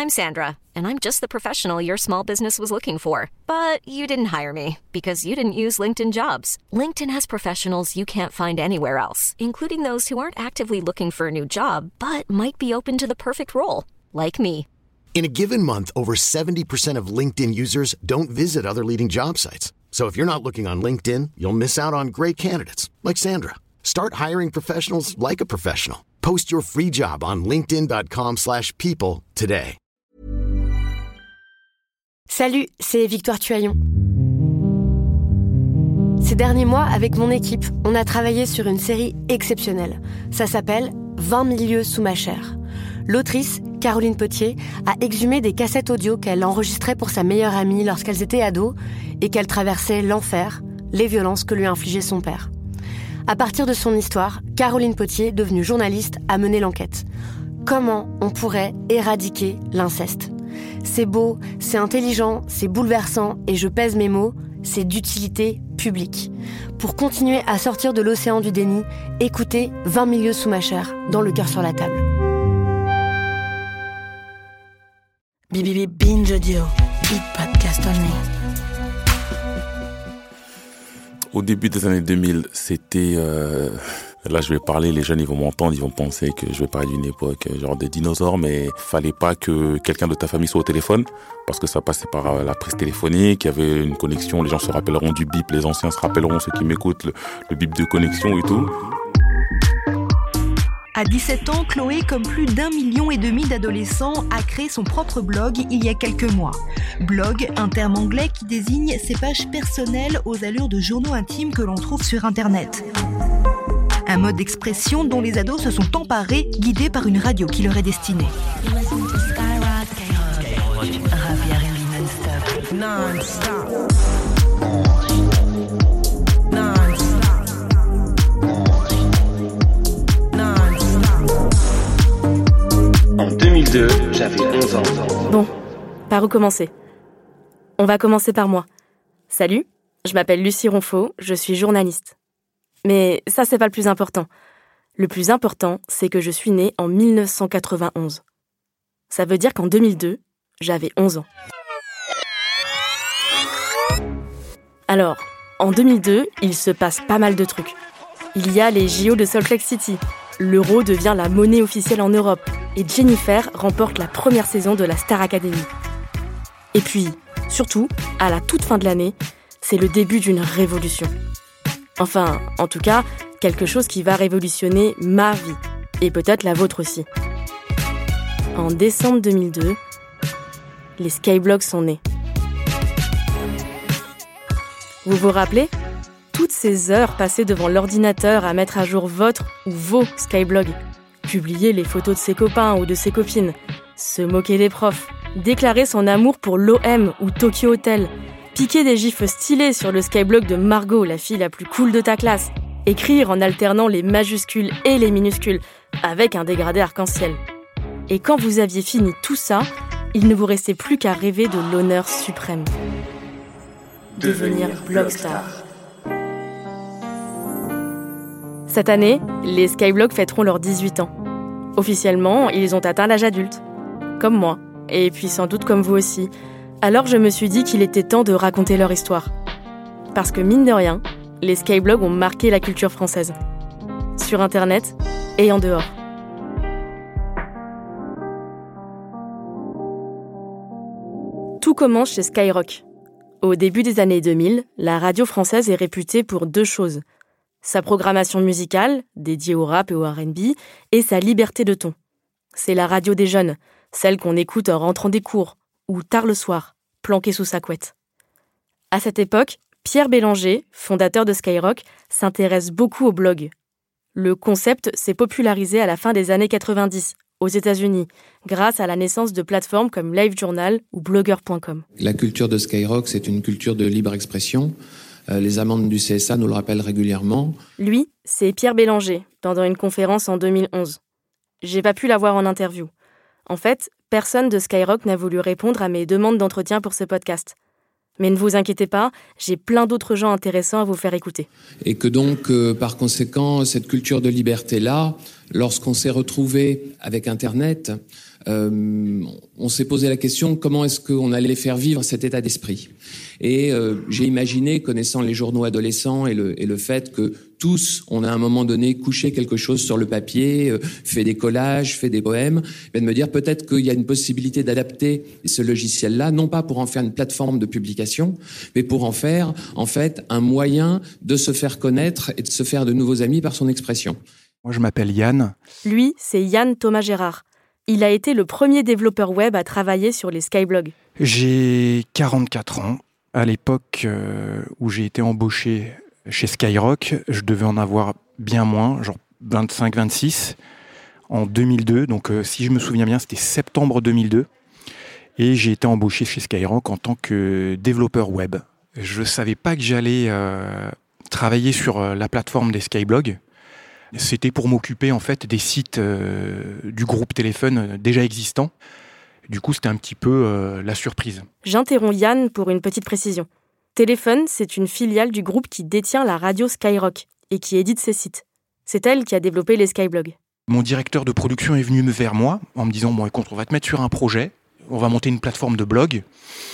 I'm Sandra, and I'm just the professional your small business was looking for. But you didn't hire me because you didn't use LinkedIn Jobs. LinkedIn has professionals you can't find anywhere else, including those who aren't actively looking for a new job, but might be open to the perfect role, like me. In a given month, over 70% of LinkedIn users don't visit other leading job sites. So if you're not looking on LinkedIn, you'll miss out on great candidates like Sandra. Start hiring professionals like a professional. Post your free job on linkedin.com/people today. Salut, c'est Victoire Tuaillon. Ces derniers mois, avec mon équipe, on a travaillé sur une série exceptionnelle. Ça s'appelle 20 000 lieues sous ma chair. L'autrice, Caroline Potier, a exhumé des cassettes audio qu'elle enregistrait pour sa meilleure amie lorsqu'elles étaient ados et qu'elle traversait l'enfer, les violences que lui infligeait son père. À partir de son histoire, Caroline Potier, devenue journaliste, a mené l'enquête. Comment on pourrait éradiquer l'inceste ? C'est beau, c'est intelligent, c'est bouleversant et je pèse mes mots, c'est d'utilité publique. Pour continuer à sortir de l'océan du déni, écoutez 20 000 lieues sous ma chair, dans Le cœur sur la table. BBB Binge Audio, Beat Podcast Only. Au début des années 2000, c'était... Là, je vais parler, les jeunes, ils vont m'entendre, ils vont penser que je vais parler d'une époque genre des dinosaures, mais fallait pas que quelqu'un de ta famille soit au téléphone, parce que ça passait par la prise téléphonique, il y avait une connexion, les gens se rappelleront du bip, les anciens se rappelleront, ceux qui m'écoutent, le bip de connexion et tout. À 17 ans, Chloé, comme plus d'1,5 million d'adolescents, a créé son propre blog il y a quelques mois. Blog, un terme anglais qui désigne ces pages personnelles aux allures de journaux intimes que l'on trouve sur Internet. Un mode d'expression dont les ados se sont emparés, guidés par une radio qui leur est destinée. En 2002, j'avais 11 ans. Bon, par où commencer ? On va commencer par moi. Salut, je m'appelle Lucie Ronfaux, je suis journaliste. Mais ça, c'est pas le plus important. Le plus important, c'est que je suis née en 1991. Ça veut dire qu'en 2002, j'avais 11 ans. Alors, en 2002, il se passe pas mal de trucs. Il y a les JO de Salt Lake City. L'euro devient la monnaie officielle en Europe. Et Jennifer remporte la première saison de la Star Academy. Et puis, surtout, à la toute fin de l'année, c'est le début d'une révolution. Enfin, en tout cas, quelque chose qui va révolutionner ma vie. Et peut-être la vôtre aussi. En décembre 2002, les Skyblogs sont nés. Vous vous rappelez ? Toutes ces heures passées devant l'ordinateur à mettre à jour votre ou vos Skyblogs. Publier les photos de ses copains ou de ses copines. Se moquer des profs. Déclarer son amour pour l'OM ou Tokyo Hotel. Piquer des gifs stylés sur le Skyblog de Margot, la fille la plus cool de ta classe. Écrire en alternant les majuscules et les minuscules, avec un dégradé arc-en-ciel. Et quand vous aviez fini tout ça, il ne vous restait plus qu'à rêver de l'honneur suprême. Devenir blogstar. Cette année, les Skyblogs fêteront leurs 18 ans. Officiellement, ils ont atteint l'âge adulte. Comme moi, et puis sans doute comme vous aussi. Alors je me suis dit qu'il était temps de raconter leur histoire. Parce que mine de rien, les Skyblogs ont marqué la culture française. Sur Internet et en dehors. Tout commence chez Skyrock. Au début des années 2000, la radio française est réputée pour deux choses. Sa programmation musicale, dédiée au rap et au R&B, et sa liberté de ton. C'est la radio des jeunes, celle qu'on écoute en rentrant des cours, ou tard le soir, planqué sous sa couette. À cette époque, Pierre Bélanger, fondateur de Skyrock, s'intéresse beaucoup au blog. Le concept s'est popularisé à la fin des années 90, aux États-Unis, grâce à la naissance de plateformes comme LiveJournal ou Blogger.com. La culture de Skyrock, c'est une culture de libre expression. Les amendes du CSA nous le rappellent régulièrement. Lui, c'est Pierre Bélanger, pendant une conférence en 2011. J'ai pas pu l'avoir en interview. En fait, personne de Skyrock n'a voulu répondre à mes demandes d'entretien pour ce podcast. Mais ne vous inquiétez pas, j'ai plein d'autres gens intéressants à vous faire écouter. Et que donc, par conséquent, cette culture de liberté-là, lorsqu'on s'est retrouvé avec Internet, on s'est posé la question comment est-ce qu'on allait faire vivre cet état d'esprit. Et j'ai imaginé, connaissant les journaux adolescents et le fait que tous, on a à un moment donné couché quelque chose sur le papier, fait des collages, fait des poèmes, de me dire peut-être qu'il y a une possibilité d'adapter ce logiciel-là, non pas pour en faire une plateforme de publication, mais pour en faire, en fait, un moyen de se faire connaître et de se faire de nouveaux amis par son expression. Moi, je m'appelle Yann. Lui, c'est Yann Thomas Gérard. Il a été le premier développeur web à travailler sur les skyblogs. J'ai 44 ans. À l'époque où j'ai été embauché chez Skyrock, je devais en avoir bien moins, genre 25-26, en 2002. Donc si je me souviens bien, c'était septembre 2002. Et j'ai été embauché chez Skyrock en tant que développeur web. Je ne savais pas que j'allais travailler sur la plateforme des skyblogs. C'était pour m'occuper en fait des sites du groupe Téléphone déjà existants. Du coup, c'était un petit peu la surprise. J'interromps Yann pour une petite précision. Téléphone, c'est une filiale du groupe qui détient la radio Skyrock et qui édite ses sites. C'est elle qui a développé les skyblogs. Mon directeur de production est venu vers moi en me disant « Bon, écoute, on va te mettre sur un projet, on va monter une plateforme de blog,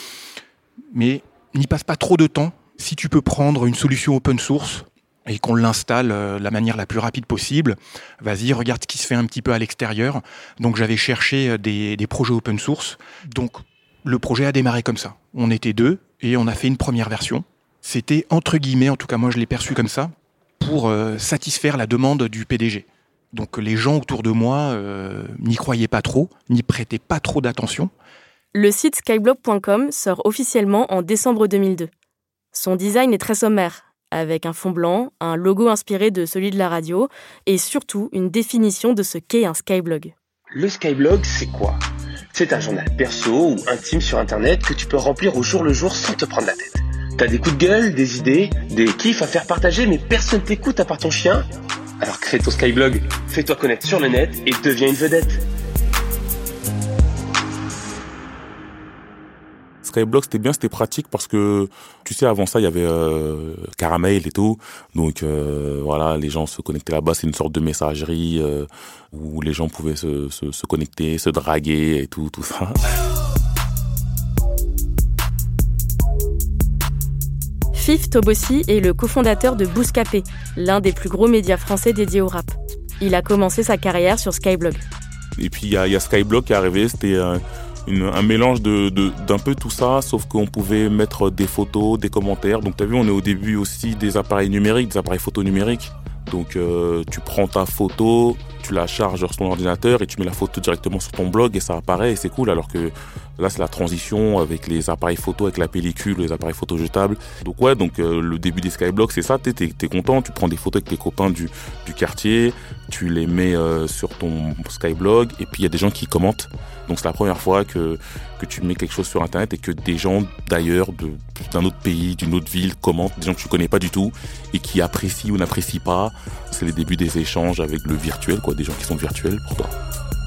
mais n'y passe pas trop de temps. Si tu peux prendre une solution open source et qu'on l'installe de la manière la plus rapide possible, vas-y, regarde ce qui se fait un petit peu à l'extérieur. » Donc j'avais cherché des projets open source. Donc le projet a démarré comme ça. On était 2 et on a fait une première version. C'était entre guillemets, en tout cas moi je l'ai perçu comme ça, pour satisfaire la demande du PDG. Donc les gens autour de moi n'y croyaient pas trop, n'y prêtaient pas trop d'attention. Le site skyblog.com sort officiellement en décembre 2002. Son design est très sommaire, avec un fond blanc, un logo inspiré de celui de la radio, et surtout une définition de ce qu'est un skyblog. Le skyblog, c'est quoi ? C'est un journal perso ou intime sur Internet que tu peux remplir au jour le jour sans te prendre la tête. T'as des coups de gueule, des idées, des kiffs à faire partager, mais personne t'écoute à part ton chien ? Alors crée ton skyblog, fais-toi connaître sur le net et deviens une vedette. Skyblog, c'était bien, c'était pratique parce que, tu sais, avant ça, il y avait Caramel et tout. Donc, voilà, les gens se connectaient là-bas. C'est une sorte de messagerie où les gens pouvaient se connecter, se draguer et tout ça. Fif Tobossi est le cofondateur de Bouscapé, l'un des plus gros médias français dédiés au rap. Il a commencé sa carrière sur Skyblog. Et puis, il y a Skyblog qui est arrivé, c'était un mélange d'un peu tout ça, sauf qu'on pouvait mettre des photos, des commentaires. Donc, tu as vu, on est au début aussi des appareils numériques, des appareils photo numériques. Donc, tu prends ta photo, tu la charges sur ton ordinateur et tu mets la photo directement sur ton blog et ça apparaît et c'est cool. Alors que là, c'est la transition avec les appareils photo, avec la pellicule, les appareils photo jetables. Donc ouais, le début des skyblogs, c'est ça. T'es content, tu prends des photos avec tes copains du quartier, tu les mets sur ton skyblog et puis il y a des gens qui commentent. Donc c'est la première fois que tu mets quelque chose sur Internet et que des gens d'ailleurs, d'un autre pays, d'une autre ville commentent, des gens que tu connais pas du tout et qui apprécient ou n'apprécient pas. C'est les débuts des échanges avec le virtuel, quoi, des gens qui sont virtuels pour toi.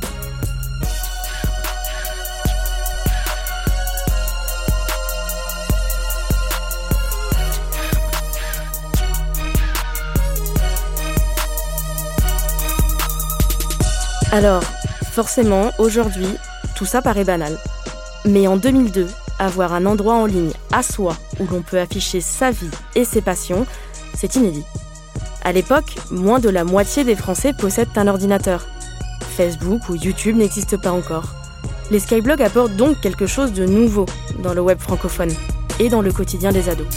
Alors, forcément, aujourd'hui, tout ça paraît banal. Mais en 2002, avoir un endroit en ligne à soi où l'on peut afficher sa vie et ses passions, c'est inédit. À l'époque, moins de la moitié des Français possèdent un ordinateur. Facebook ou YouTube n'existent pas encore. Les skyblogs apportent donc quelque chose de nouveau dans le web francophone et dans le quotidien des ados.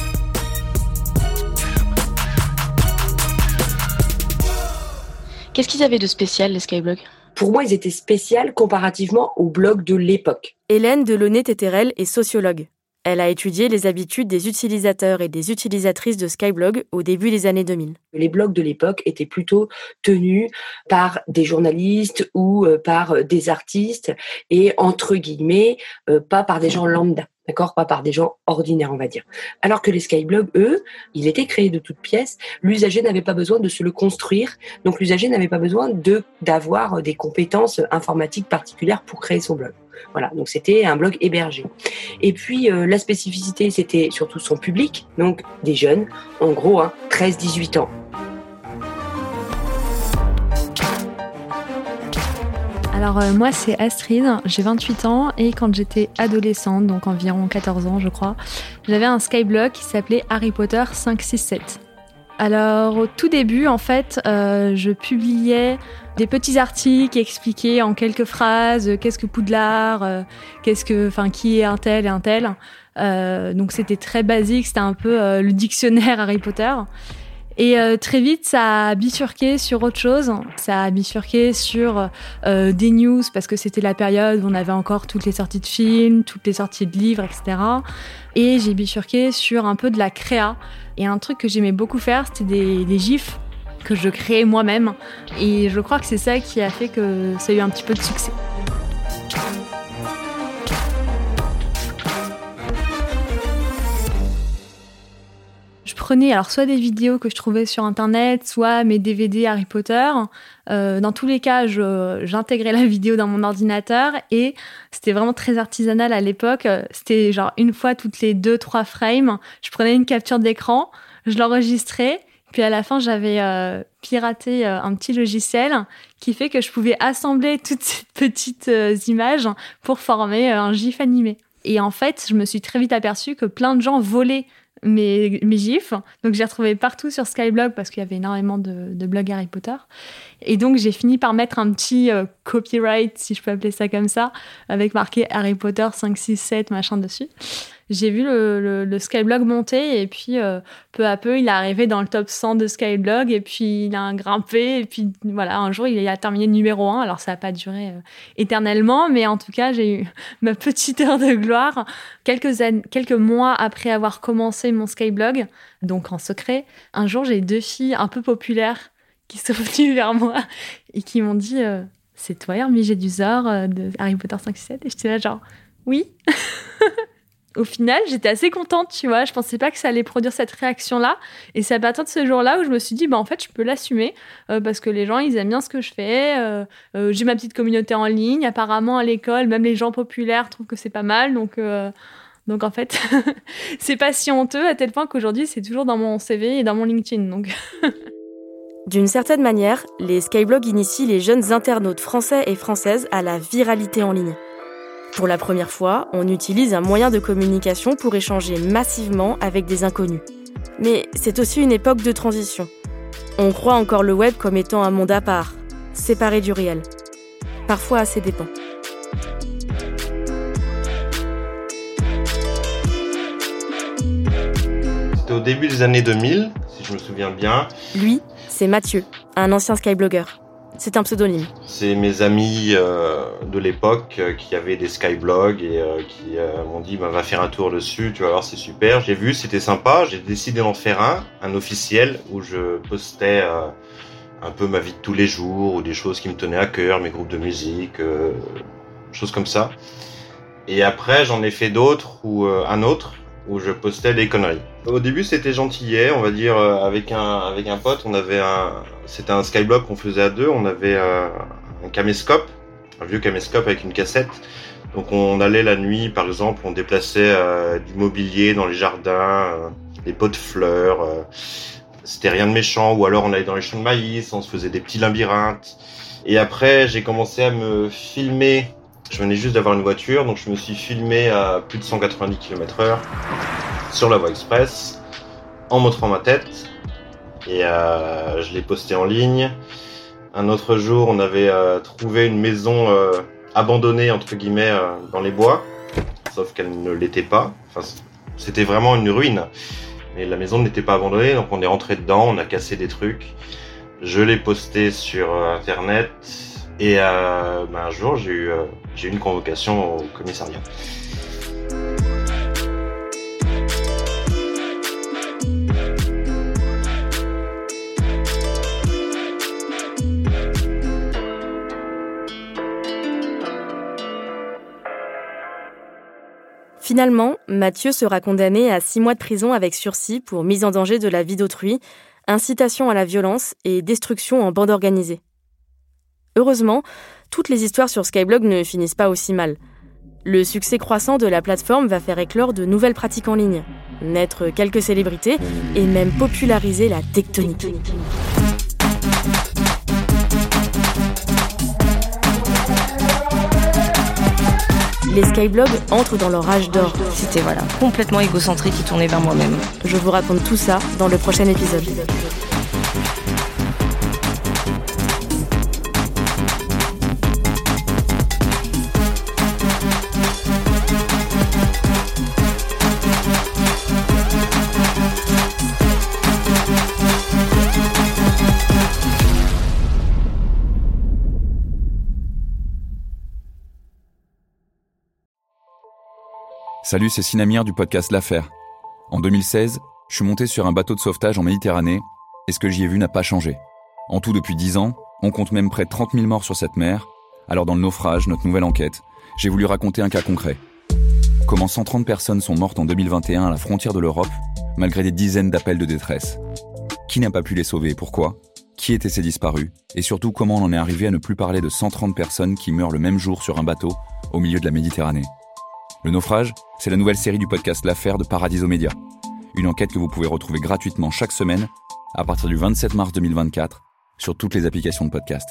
Qu'est-ce qu'ils avaient de spécial, les skyblogs ? Pour moi, ils étaient spéciaux comparativement aux blogs de l'époque. Hélène Delaunay-Téterel est sociologue. Elle a étudié les habitudes des utilisateurs et des utilisatrices de Skyblog au début des années 2000. Les blogs de l'époque étaient plutôt tenus par des journalistes ou par des artistes et, entre guillemets, pas par des gens lambda. D'accord, pas par des gens ordinaires, on va dire. Alors que les skyblogs, eux, ils étaient créés de toutes pièces. L'usager n'avait pas besoin de se le construire. Donc, l'usager n'avait pas besoin d'avoir des compétences informatiques particulières pour créer son blog. Voilà, donc c'était un blog hébergé. Et puis, la spécificité, c'était surtout son public, donc des jeunes, en gros, 13-18 ans. Alors moi c'est Astrid, j'ai 28 ans et quand j'étais adolescente, donc environ 14 ans je crois, j'avais un Skyblog qui s'appelait Harry Potter 567. Alors au tout début en fait, je publiais des petits articles qui expliquaient en quelques phrases qu'est-ce que Poudlard, qui est un tel et un tel. Donc c'était très basique, c'était un peu le dictionnaire Harry Potter. Et très vite, ça a bifurqué sur autre chose. Ça a bifurqué sur des news, parce que c'était la période où on avait encore toutes les sorties de films, toutes les sorties de livres, etc. Et j'ai bifurqué sur un peu de la créa. Et un truc que j'aimais beaucoup faire, c'était des gifs que je créais moi-même. Et je crois que c'est ça qui a fait que ça a eu un petit peu de succès. Je prenais alors soit des vidéos que je trouvais sur internet, soit mes DVD Harry Potter. Dans tous les cas, j'intégrais la vidéo dans mon ordinateur et c'était vraiment très artisanal à l'époque. C'était genre une fois toutes les 2-3 frames, je prenais une capture d'écran, je l'enregistrais, puis à la fin j'avais piraté un petit logiciel qui fait que je pouvais assembler toutes ces petites images pour former un gif animé. Et en fait, je me suis très vite aperçue que plein de gens volaient mes gifs. Donc j'ai retrouvé partout sur Skyblog parce qu'il y avait énormément de blogs Harry Potter. Et donc j'ai fini par mettre un petit copyright, si je peux appeler ça comme ça, avec marqué Harry Potter 567 machin dessus. J'ai vu le Skyblog monter et puis peu à peu il est arrivé dans le top 100 de Skyblog et puis il a grimpé et puis voilà, un jour il a terminé numéro 1. Alors ça n'a pas duré éternellement, mais en tout cas j'ai eu ma petite heure de gloire. Quelques mois après avoir commencé mon Skyblog, donc en secret, un jour j'ai 2 filles un peu populaires qui sont venues vers moi et qui m'ont dit c'est toi Hermigé Duzor de Harry Potter 567 et j'étais là genre oui. Au final, j'étais assez contente, tu vois. Je pensais pas que ça allait produire cette réaction-là. Et c'est à partir de ce jour-là où je me suis dit, en fait, je peux l'assumer parce que les gens, ils aiment bien ce que je fais. J'ai ma petite communauté en ligne. Apparemment, à l'école, même les gens populaires trouvent que c'est pas mal. Donc en fait, c'est pas si honteux à tel point qu'aujourd'hui, c'est toujours dans mon CV et dans mon LinkedIn. Donc... D'une certaine manière, les Skyblogs initient les jeunes internautes français et françaises à la viralité en ligne. Pour la première fois, on utilise un moyen de communication pour échanger massivement avec des inconnus. Mais c'est aussi une époque de transition. On croit encore le web comme étant un monde à part, séparé du réel. Parfois à ses dépens. C'était au début des années 2000, si je me souviens bien. Lui, c'est Mathieu, un ancien Skyblogger. C'est un pseudonyme. C'est mes amis de l'époque qui avaient des skyblogs et qui m'ont dit va faire un tour dessus, tu vas voir, c'est super. J'ai vu, c'était sympa, j'ai décidé d'en faire un officiel où je postais un peu ma vie de tous les jours ou des choses qui me tenaient à cœur, mes groupes de musique, choses comme ça. Et après, j'en ai fait d'autres ou un autre où je postais des conneries. Au début, c'était gentillet, on va dire, avec un pote, c'était un skyblog qu'on faisait à deux, on avait un caméscope, un vieux caméscope avec une cassette. Donc on allait la nuit, par exemple, on déplaçait du mobilier dans les jardins, des pots de fleurs, c'était rien de méchant, ou alors on allait dans les champs de maïs, on se faisait des petits labyrinthes. Et après, j'ai commencé à me filmer. Je venais juste d'avoir une voiture, donc je me suis filmé à plus de 190 km/h sur la voie express, en montrant ma tête, et je l'ai posté en ligne. Un autre jour, on avait trouvé une maison abandonnée, entre guillemets, dans les bois, sauf qu'elle ne l'était pas. Enfin, c'était vraiment une ruine, mais la maison n'était pas abandonnée, donc on est rentré dedans, on a cassé des trucs. Je l'ai posté sur Internet. Et un jour, j'ai eu une convocation au commissariat. Finalement, Mathieu sera condamné à 6 mois de prison avec sursis pour mise en danger de la vie d'autrui, incitation à la violence et destruction en bande organisée. Heureusement, toutes les histoires sur Skyblog ne finissent pas aussi mal. Le succès croissant de la plateforme va faire éclore de nouvelles pratiques en ligne, naître quelques célébrités et même populariser la tectonique. Les skyblogs entrent dans leur âge d'or. C'était complètement égocentrique et tourné vers moi-même. Je vous raconte tout ça dans le prochain épisode. Salut, c'est Sinamir du podcast L'Affaire. En 2016, je suis monté sur un bateau de sauvetage en Méditerranée et ce que j'y ai vu n'a pas changé. En tout, depuis 10 ans, on compte même près de 30 000 morts sur cette mer. Alors dans le naufrage, notre nouvelle enquête, j'ai voulu raconter un cas concret. Comment 130 personnes sont mortes en 2021 à la frontière de l'Europe, malgré des dizaines d'appels de détresse. Qui n'a pas pu les sauver et pourquoi ? Qui étaient ces disparus ? Et surtout, comment on en est arrivé à ne plus parler de 130 personnes qui meurent le même jour sur un bateau au milieu de la Méditerranée ? Le naufrage, c'est la nouvelle série du podcast L'Affaire de Paradiso Media. Une enquête que vous pouvez retrouver gratuitement chaque semaine à partir du 27 mars 2024 sur toutes les applications de podcast.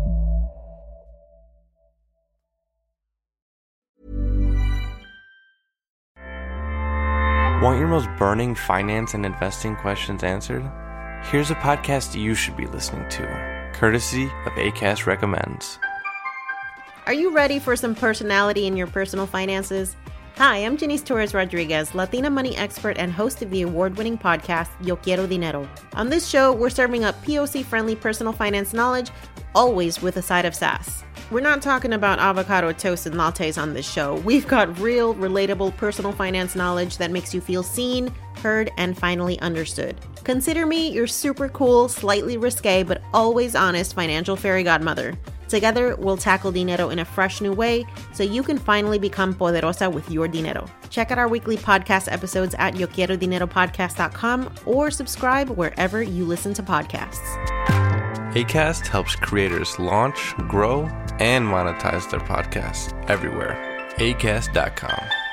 Want your most burning finance and investing questions answered? Here's a podcast you should be listening to, courtesy of Acast Recommends. Are you ready for some personality in your personal finances? Hi, I'm Janice Torres-Rodriguez, Latina money expert and host of the award-winning podcast, Yo Quiero Dinero. On this show, we're serving up POC-friendly personal finance knowledge, always with a side of sass. We're not talking about avocado toast and lattes on this show. We've got real, relatable personal finance knowledge that makes you feel seen, heard, and finally understood. Consider me your super cool, slightly risque, but always honest financial fairy godmother. Together, we'll tackle dinero in a fresh new way so you can finally become poderosa with your dinero. Check out our weekly podcast episodes at yoquierodineropodcast.com or subscribe wherever you listen to podcasts. Acast helps creators launch, grow, and monetize their podcasts everywhere. Acast.com.